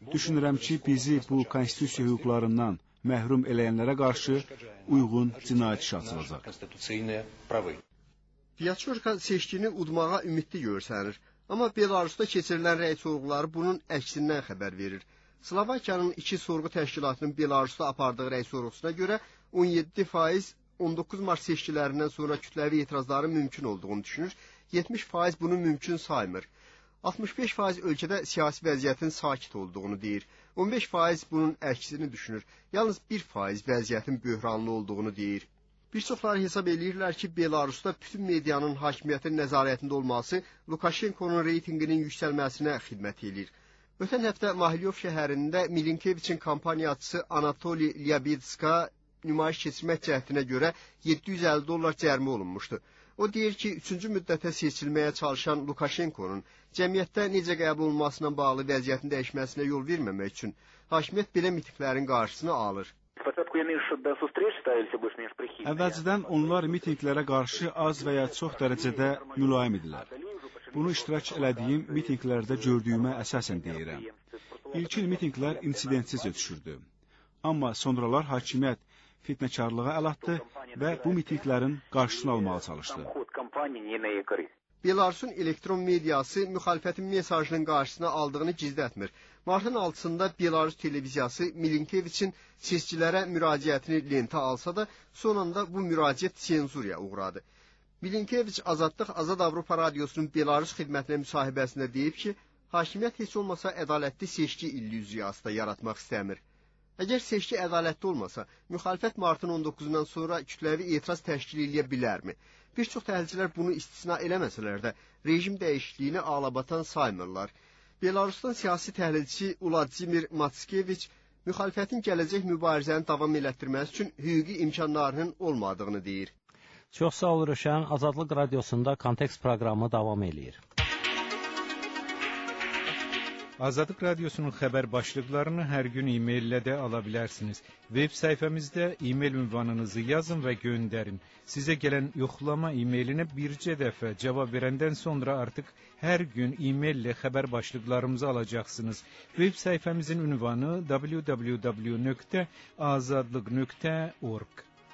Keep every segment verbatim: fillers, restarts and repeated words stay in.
Düşünürəm ki, bizi bu konstitusiya hüquqlarından məhrum eləyənlərə qarşı uyğun cinayət işi açılacaq. Pyaçurka seçkini udmağa ümidli görsənir. Amma Belarusda keçirilən rəy sorğuları bunun əksindən xəbər verir. Slovakiyanın iki sorğu təşkilatının Belarusda apardığı rəy sorğusuna görə on yeddi faiz on doqquz mart seçkilərindən sonra kütləvi etirazların mümkün olduğunu düşünür, yetmiş faiz bunu mümkün saymır. altmış beş faiz ölkədə siyasi vəziyyətin sakit olduğunu deyir. on beş faiz bunun əksini düşünür. Yalnız bir faiz vəziyyətin böhranlı olduğunu deyir. Bir çoxları hesab edirlər ki, Belarusda bütün medianın hakimiyyətin nəzarətində olması Lukashenkonun reytinginin yüksəlməsinə xidmət edir. Ötən həftə Mahilyov şəhərində Milinkeviçin kampaniyacısı Anatoli Lyabidska nümayiş keçirmək cəhdinə görə yeddi yüz əlli dollar cərimə olunmuşdu. O deyir ki, üçüncü müddətə seçilməyə çalışan Lukashenkonun cəmiyyətdə necə qəbul olunmasına bağlı vəziyyətin dəyişməsinə yol verməmək üçün hakimiyyət belə mitinglərin qarşısını alır. Əvvəlcədən onlar mitinqlərə qarşı az və ya çox dərəcədə mülayim idilər. Bunu iştirak elədiyim mitinqlərdə gördüyümə əsasən deyirəm. İlkin mitinqlər insidentsiz ötüşürdü. Amma sonralar hakimiyyət fitnəkarlığa əl atdı və bu mitinqlərin qarşısını almağa çalışdı. Belarusun elektron mediası müxalifətin mesajının qarşısına aldığını gizlətmir. Martın altısında Belarus televiziyası Milinkeviçin seçkilərə müraciətini lentə alsa da, sonunda bu müraciət senzuriya uğradı. Milinkeviç Azadlıq Azad Avropa Radiosunun Belarus xidmətinə müsahibəsində deyib ki, hakimiyyət heç olmasa ədalətli seçki illüziyası da yaratmaq istəmir. Əgər seçki ədalətli olmasa, müxalifət martın on doqquzundan sonra kütləvi etiraz təşkil edə bilərmi? Bir çox təhlilçilər bunu istisna eləməsələr də, rejim dəyişikliyini ağlabatan saymırlar. Belarusdan siyasi təhlilçi Vladimir Matskeviç müxalifətin gələcək mübarizəni davam elətdirməsi üçün hüquqi imkanlarının olmadığını deyir. Çox sağ ol Rüşən, Azadlıq Radiosunda Kontekst proqramı davam eləyir. Azadlıq Radiosunun xəbər başlıqlarını hər gün e-maillə də ala bilərsiniz. Web səhifəmizdə e-mail ünvanınızı yazın və göndərin. Sizə gələn yoxlama e-mailinə bircə dəfə cavab verəndən sonra artıq hər gün e-maillə xəbər başlıqlarımızı alacaqsınız. Web səhifəmizin ünvanı w w w nöqtə azadlıq nöqtə org.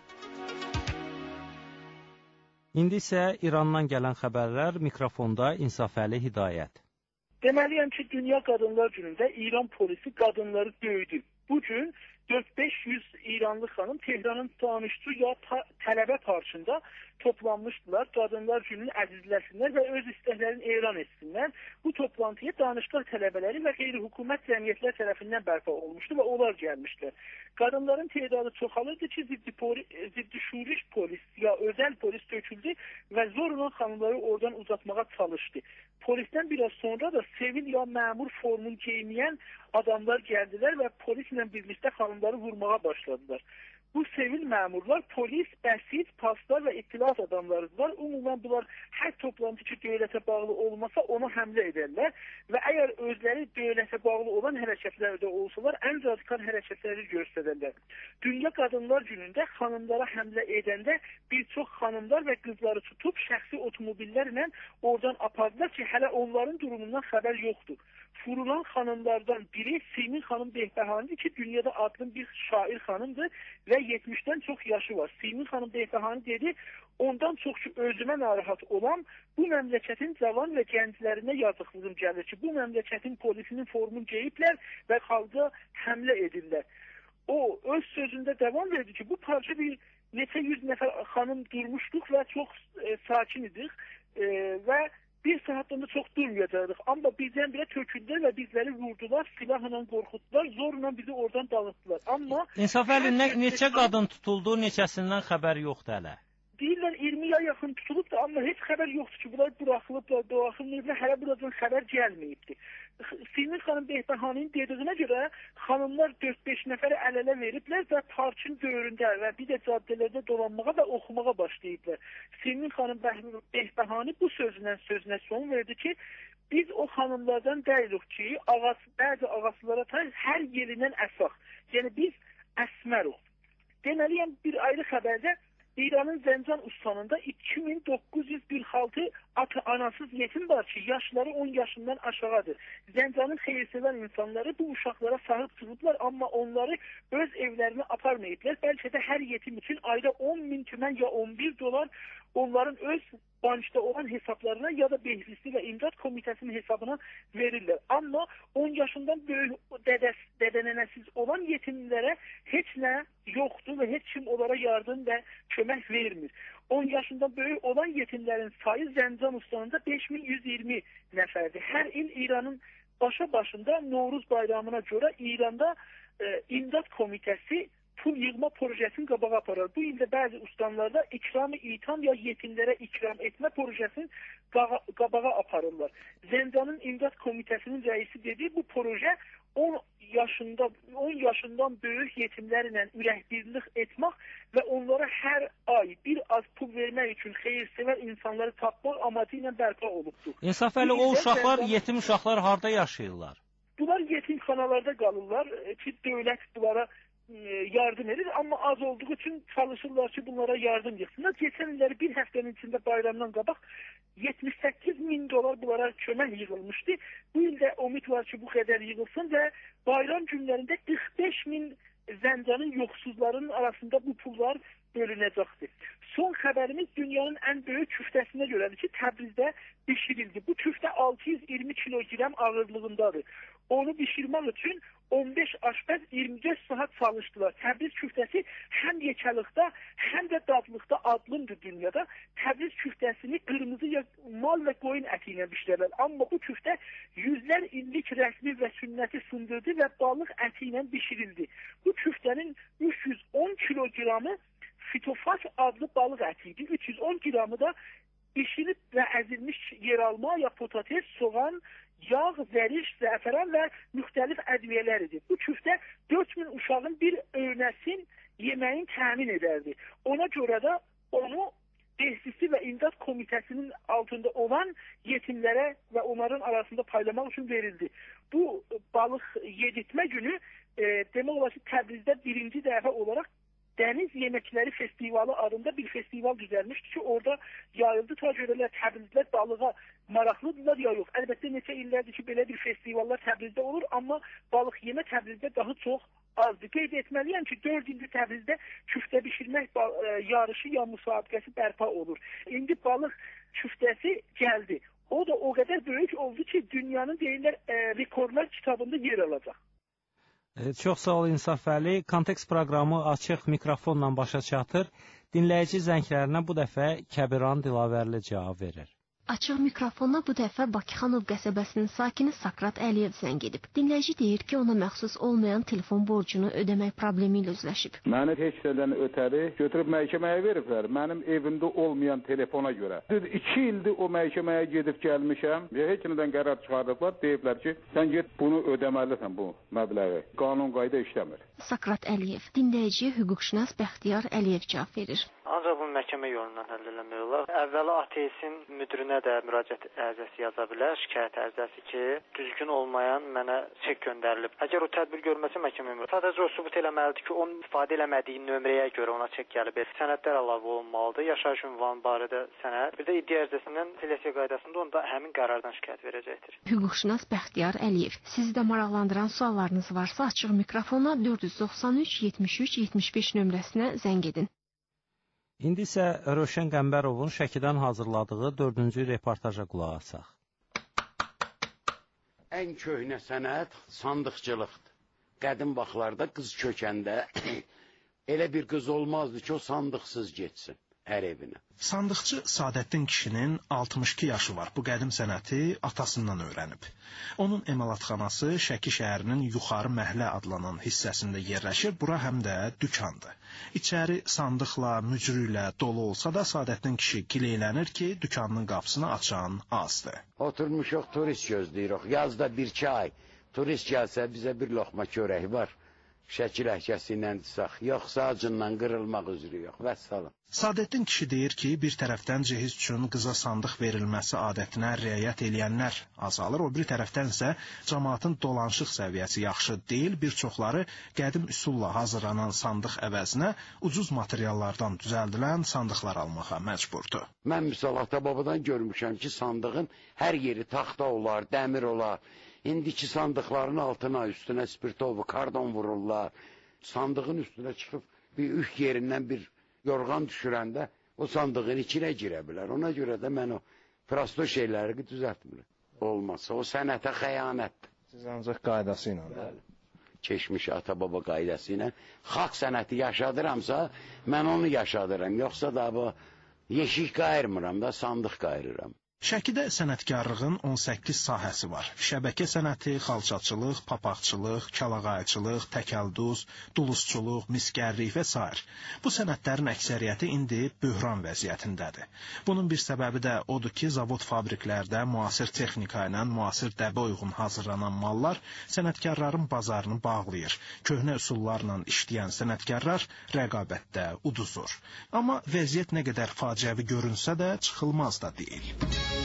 İndi isə İrandan gələn xəbərlər, mikrofonda İnsafəli Hidayət. Deməliyəm ki, Dünya Qadınlar Günündə İran polisi qadınları döydü. Bugün dörd beş yüz İranlı xanım Tehranın danışçı ya tələbə parçında toplanmışdılar. Qadınlar gününü əzizləsinlər və öz istəklərini elan etsinlər. Bu toplantıya danışqa tələbələri və qeyri-hökumət cəmiyyətlər tərəfindən bərpa olmuşdu və onlar gəlmişdilər. Qadınların tədadı çoxalırdı ki, ziddi, ziddi şuriş polis ya özəl polis töküldü və zorla xanımları oradan uzatmağa çalışdı. Polisdən biraz sonra da sivil ya məmur formun geyinməyən adamlar gəldilər və polislə birlikdə xanımları vurmağa başladılar. Bu sivil məmurlar polis, bəsit, paslar və ittilat adamlarıdırlar. Ümumən bunlar hər toplantı ki, dövlətə bağlı olmasa ona həmlə edərlər və əgər özləri dövlətə bağlı olan hərəkətlərdə olsalar, ən radikal hərəkətləri göstərərlər. Dünya Qadınlar Günündə xanımlara həmlə edəndə bir çox xanımlar və qızları tutub şəxsi otomobillərlə oradan apardılar ki, hələ onların durumundan xəbər yoxdur. Vurulan xanımlardan biri Simin xanım Behbahanidir ki, dünyada adlı bir şair xanımdır və yetmişdən çox yaşı var. Simin xanım Behbahani dedi, ondan çox ki, özümə narahat olan bu məmləkətin cavan və gənclərinə yazıqlığım gəlir ki, bu məmləkətin polisinin formunu geyiblər və xalqa həmlə edirlər. O, öz sözündə devam verdi ki, bu parça bir neçə yüz nəfər xanım durmuşduq və çox e, sakin idik e, və bir saatdan da çox durmayacaqdıq. Amma bizdən birə töküldülər və bizləri vurdular, silahla qorxutdular, zorla bizi oradan dağıtdılar. Amma İnsafəli, nə, neçə qadın tutuldu, neçəsindən xəbər yoxdur hələ? Deyirlər iyirmiyə yaxın tutulub da, amma heç xəbər yoxdur ki, bunlar buraxılıblar, buraxılmayıblar, hələ buradan xəbər gəlməyibdir. Simin xanım Behbahani'nin dediyinə görə xanımlar dörd beş nəfərə əl-ələ veriblər və parkın dövründə və bir də caddələrdə dolanmağa və oxumağa başlayıblar. Simin xanım Behbahani bu sözündən sözünə son verdi ki, biz o xanımlardan deyilik ki, ağas, bəzi ağasılara tay hər yerindən əsaq. Yəni biz əsmərik. Deməliyəm bir ayrı xəbərdə İranın Zəncan ustanında iki min doqquz yüz qırx altı ata anasız yetim var ki, yaşları on yaşından aşağıdır. Zəncanın xeyirsever insanları bu uşaqlara sahip çıkıblar, amma onları öz evlərinə aparmayıblar. Bəlkə də hər yetim üçün ayda on min tümən ya on bir dolar onların öz bankda olan hesaplarına ya da Behristi və İmdad Komitəsinin hesabına verirlər. Amma on yaşından böyük dədes, dədənənəsiz olan yetimlərə heç nə yoxdur və heç kim onlara yardım və kömək vermir. on yaşından böyük olan yetimlərin sayı Zəncan ustanında beş min yüz iyirmi nəfərdir. Hər il İranın başa başında Novruz bayramına görə İranda e, İmdad Komitəsi pul yığma projesini qabağa aparır. Bu ildə bəzi ustanlarda ikram-ı itam ya yetimlərə ikram etmə projesini qabağa aparırlar. Zəncanın İmdad Komitəsinin rəisi dedi, bu proje on yaşında on yaşından böyük yetimlərlə ürəkbirlik etmək və onlara hər ay bir az pul vermək üçün xeyirsever insanları tapmaq amacı ilə bərpa olubdur. İnsafəli, o uşaqlar, Zəncan... yetim uşaqlar harda yaşayırlar? Bunlar yetimxanalarda qalırlar ki, dövlət bunlara yardım edir, amma az olduğu üçün çalışırlar ki, bunlara yardım yığsınlar. Geçen illəri bir həftənin içində bayramdan qabaq yetmiş səkkiz min dolar bunlara kömək yığılmışdı. Bu ildə umid var ki, bu qədər yığılsın və bayram günlərində qırx beş min Zəncanın yoxsuzlarının arasında bu pullar bölünəcəkdir. Son xəbərimiz dünyanın ən böyük küftəsinə görədir ki, Təbrizdə bişirildi. Bu küftə altı yüz iyirmi kiloqram ağırlığındadır. Onu bişirmək üçün on beş aşpəz iyirmi dörd saat çalışdılar. Təbriz küftəsi həm yekəlikdə, həm də dadlıqda adlımdır dünyada. Təbriz küftəsini qırmızı mal və qoyun əti ilə bişirərlər. Amma bu küftə yüzlər illik rəsmi və sünnəti sındırdı və balıq əti ilə bişirildi. Bu küftənin üç yüz on kiloqramı fitofak adlı balıq əti idi. üç yüz on qramı da bişirib və əzilmiş yeralma ya patates, soğan, yağ, zəriş, zəfəran və müxtəlif ədviyyələr idi. Bu küftə dörd min uşağın bir öynəsin yeməyin təmin edərdi. Ona görə də onu Behristi və İmdad Komitəsinin altında olan yetimlərə və onların arasında paylamaq üçün verildi. Bu balıq yedirtmə günü e, demək olar ki, Təbrizdə birinci dəfə olaraq Dəniz Yeməkləri Festivalı adında bir festival düzəlmişdi ki, orada yayıldı. Ta görələr Təbrizlər balığa maraqlıdırlar ya yox. Əlbəttə neçə illərdir ki, belə bir festivallar Təbrizdə olur, amma balıq yemə Təbrizdə daha çox azdır. Qeyd etməliyəm ki, dörd ildir Təbrizdə küftə bişirmək yarışı ya müsabiqəsi bərpa olur. İndi balıq küftəsi gəldi. O da o qədər böyük oldu ki, dünyanın deyirlər e, rekordlar kitabında yer alacaq. Çox sağ ol İnsafəli. Kontekst proqramı açıq mikrofonla başa çatır. Dinləyici zənglərinə bu dəfə Kəbiran Dilavərli cavab verir. Açıq mikrofona bu dəfə Bakıxanov qəsəbəsinin sakini Sakrat Əliyev zəng edib. Dinləyici deyir ki, ona məxsus olmayan telefon borcunu ödəmək problemi ilə üzləşib. Məni heç nədən ötəri götürüb məhkəməyə veriblər. Mənim evimdə olmayan telefona görə. Düz iki ildir o məhkəməyə gedib gəlmişəm və heç nədən qərar çıxardıblar. Deyiblər ki, sən get bunu ödəməlisən bu məbləği. Qanun qayda işləmir. Sakrat Əliyev dinləyiciyə hüquqşünas Bəxtiyar Əliyev cavab verir. Ancaq bunu məhkəmə yolundan həll eləmək olar. Əvvəla A T S-in müdirinə də müraciət ərizəsi yaza bilər, şikayət ərizəsi ki, düzgün olmayan mənə çek göndərilib. Əgər o tədbir görməsə məhkəmə müraciət. Sadəcə o sübut eləməlidir ki, onun istifadə eləmədiyi nömrəyə görə ona çek gəlib. Sənədlər əlavə olunmalıdır. Yaşayış ünvanı barədə sənəd. Bir də iddia ərizəsindən seleksiya qaydasında onda həmin qərardan şikayət verəcəkdir. Hüquqşünas Bəxtiyar Əliyev, sizi də maraqlandıran suallarınız varsa açıq mikrofona dörd yüz doxsan üç yetmiş üç yetmiş beş nömrəsinə zəng edin. İndi isə Rövşən Qəmbərovun Şəkidən hazırladığı dördüncü reportaja qulaq asaq. Ən köhnə sənət sandıqçılıqdır. Qədim vaxtlarda qız kökəndə elə bir qız olmazdı ki, o sandıqsız getsin hər evinə. Sandıqçı Sadəddin kişinin altmış iki yaşı var. Bu qədim sənəti atasından öyrənib. Onun emalatxanası Şəki şəhərinin Yuxarı Məhlə adlanan hissəsində yerləşir. Bura həm də dükandır. İçəri sandıqla, mücrüylə dolu olsa da Sadəddin kişi gileylənir ki, dükanının qapısını açan azdır. Oturmuşuq, turist gözləyirik. Yazda bir iki ay turist gəlsə bizə bir loxma çörək var. şəkil əhkəsi ilə disaq, yoxsa acından qırılmaq üzrə yox. Vəssalam. Sadəddin kişi deyir ki, bir tərəfdən cehiz üçün qıza sandıq verilməsi adətinə riayət eləyənlər azalır, o bir tərəfdən isə cəmaatın dolanışıq səviyyəsi yaxşı deyil, bir çoxları qədim üsulla hazırlanan sandıq əvəzinə ucuz materiallardan düzəldilən sandıqlar almağa məcburdur. Mən misal ata-babadan görmüşəm ki, sandığın hər yeri taxta olar, dəmir olar. İndiki sandıqların altına, üstünə spirtovu, kardon vururlar. Sandığın üstünə çıxıb bir üç yerindən bir yorğan düşürəndə o sandığın içinə girə bilər. Ona görə də mən o prosto şeyləri düzəltmirəm. Olmazsa o sənətə xəyanətdir. Siz ancaq qaydası ilə. Keçmiş ata-baba qaydası ilə xalq sənəti yaşadıramsa, mən onu yaşadıram. Yoxsa da bu yeşik qayırmıram da, sandıq qayırıram. Şəkidə sənətkarlığın on səkkiz sahəsi var. Şəbəkə sənəti, xalçaçılıq, papaqçılıq, kalağayçılıq, təkəlduz, dulusçuluq, miskərlik və sair. Bu sənətlərin əksəriyyəti indi böhran vəziyyətindədir. Bunun bir səbəbi də odur ki, zavod fabriklərdə müasir texnika ilə müasir dəbə uyğun hazırlanan mallar sənətkarların bazarını bağlayır. Köhnə üsullarla işləyən sənətkarlar rəqabətdə uduzur. Amma vəziyyət nə qədər faciəvi görünsə də çıxılmaz da deyil.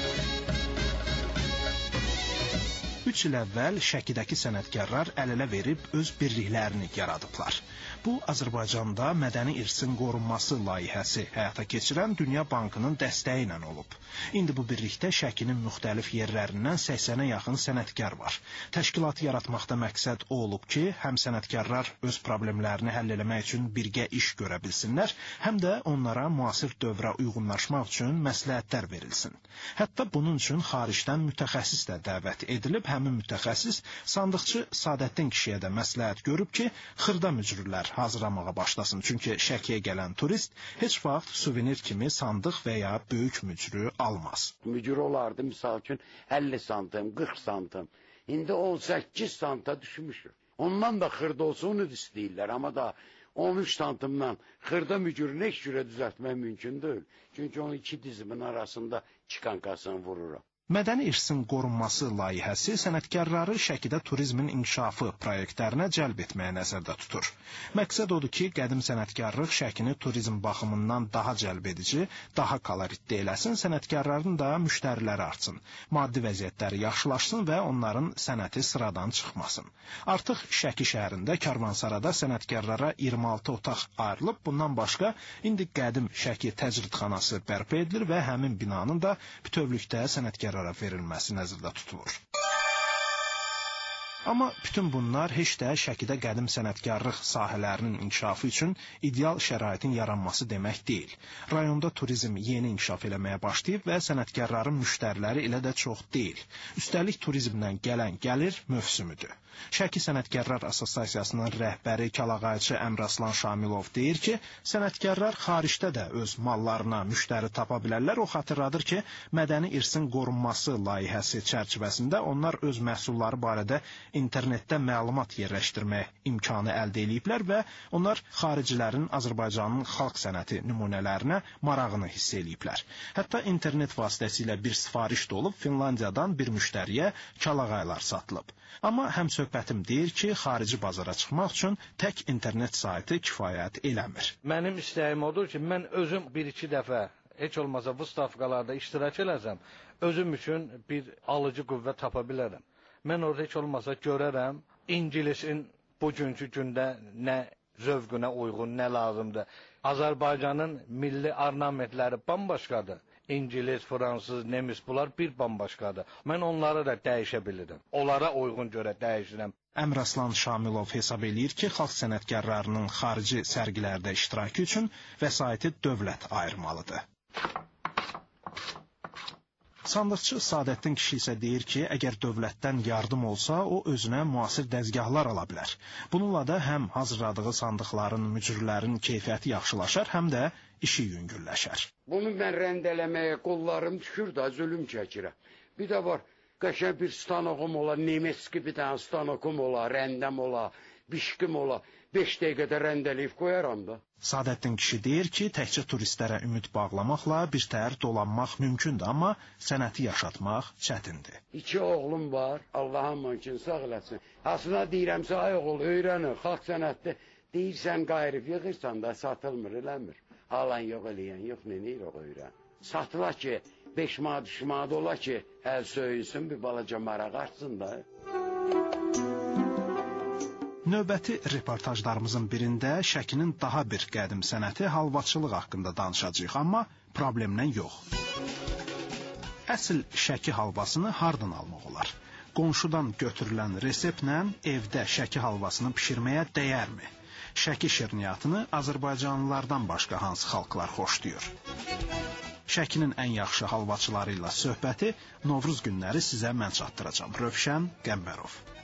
Üç il əvvəl Şəkidəki sənətkarlar əl-ələ verib öz birliklərini yaradıblar. Bu, Azərbaycanda mədəni irsin qorunması layihəsi həyata keçirən Dünya Bankının dəstəyi ilə olub. İndi bu birlikdə Şəkinin müxtəlif yerlərindən səksənə yaxın sənətkar var. Təşkilatı yaratmaqda məqsəd o olub ki, həm sənətkarlar öz problemlərini həll eləmək üçün birgə iş görə bilsinlər, həm də onlara müasir dövrə uyğunlaşmaq üçün məsləhətlər verilsin. Hətta bunun üçün xaricdən mütəxəssis də dəvət edilib, həmin mütəxəssis sandıqçı Sadəddin kişiyə də məsləhət görüb ki, xırda mücrülər hazırlamağa başlasın. Çünki Şəkiyə gələn turist heç vaxt suvenir kimi sandıq və ya böyük mücrü almaz. Mücrü olardı, misal üçün əlli santim, qırx santim. İndi on səkkiz santa düşmüşür. Ondan da xırda olsa onu istəyirlər, amma da on üç santimdən xırda mücrünü heç cürə düzəltmək mümkün deyil. Çünki onun iki dizimin arasında çikankasını vururam. Mədəni irsin qorunması layihəsi sənətkarları Şəkidə turizmin inkişafı proyektlərinə cəlb etməyə nəzərdə tutur. Məqsəd odur ki, qədim sənətkarlıq Şəkini turizm baxımından daha cəlb edici, daha koloritli eləsin, sənətkarların da müştəriləri artsın, maddi vəziyyətləri yaxşılaşsın və onların sənəti sıradan çıxmasın. Artıq Şəki şəhərində Karvansarada sənətkarlara iyirmi altı otaq ayrılıb, bundan başqa indi qədim Şəki təcridxanası bərpa edilir və həmin binanın da bütövlükdə sənətkarlara verilməsi nəzərdə tutulur. Amma bütün bunlar heç də Şəkidə qədim sənətkarlıq sahələrinin inkişafı üçün ideal şəraitin yaranması demək deyil. Rayonda turizm yeni inkişaf eləməyə başlayıb və sənətkarların müştəriləri elə də çox deyil. Üstəlik turizmdən gələn gəlir mövsümüdür. Şəki Sənətkarlar Assosiasiyasının rəhbəri Kalağayçı Əmraslan Şamilov deyir ki, sənətkarlar xaricdə də öz mallarına müştəri tapa bilərlər. O xatırladır ki, mədəni irsin qorunması layihəsi çərçivəsində onlar öz məhsulları barədə internetdə məlumat yerləşdirmək imkanı əldə ediblər və onlar xaricilərin Azərbaycanın xalq sənəti nümunələrinə marağını hiss ediblər. Hətta internet vasitəsilə bir sifariş də olub, Finlandiyadan bir müştəriyə kalağaylar satılıb. Amma həmsöhbətim deyir ki, xarici bazara çıxmaq üçün tək internet saytı kifayət eləmir. Mənim istəyim odur ki, mən özüm bir-iki dəfə, heç olmasa bu stavkalarda iştirak eləsəm, özüm üçün bir alıcı qüvvə tapa bilərəm. Mən orada heç olmasa görərəm, İngilisin bugünkü gündə nə zövqünə uyğun, nə lazımdır. Azərbaycanın milli ornamentləri bambaşqadır. İngilis, Fransız, Nemis bunlar bir bambaşqadır. Mən onları da dəyişə bilirəm. Onlara uyğun görə dəyişirəm. Əmraslan Şamilov hesab eləyir ki, xalq sənətkarlarının xarici sərgilərdə iştirakı üçün vəsaiti dövlət ayırmalıdır. Sandıqçı Sadəddin kişi isə deyir ki, əgər dövlətdən yardım olsa, o özünə müasir dəzgahlar ala bilər. Bununla da həm hazırladığı sandıqların, mücrülərin keyfiyyəti yaxşılaşar, həm də işi yüngülləşər. Bunu mən rəndələməyə qollarım düşür da, zülüm çəkirəm. Bir də var, qəşəng bir stanokum ola, Nemeski bir dənə stanokum ola, rəndəm ola, bişkim ola, beş dəqiqədə rəndələyib qoyaram da. Sadəddin kişi deyir ki, təkcə turistlərə ümid bağlamaqla birtəhər dolanmaq mümkündür, amma sənəti yaşatmaq çətindir. İki oğlum var, Allahın mümkün sağ eləsin. Aslında deyirəmsə, ay oğul, öyrənir, xalq sənətdə deyirsən, qayırıb yığırsan da satılmır, eləmir. Alan yox, eləyən yox, neyir o öyrən. Satıla ki, beş manat, üç manat ola ki, əl söyünsün, bir balaca maraq artsın da. Növbəti reportajlarımızın birində Şəkinin daha bir qədim sənəti halvaçılıq haqqında danışacağıq, amma problemdən yox. Əsl Şəki halvasını hardan almaq olar? Qonşudan götürülən reseptlə evdə Şəki halvasını bişirməyə dəyərmi? Şəki şirniyyatını Azərbaycanlılardan başqa hansı xalqlar xoşlayır? Şəkinin ən yaxşı halvaçıları ilə söhbəti Novruz günləri sizə mən çatdıracağam. Rövşən Qəmbərov.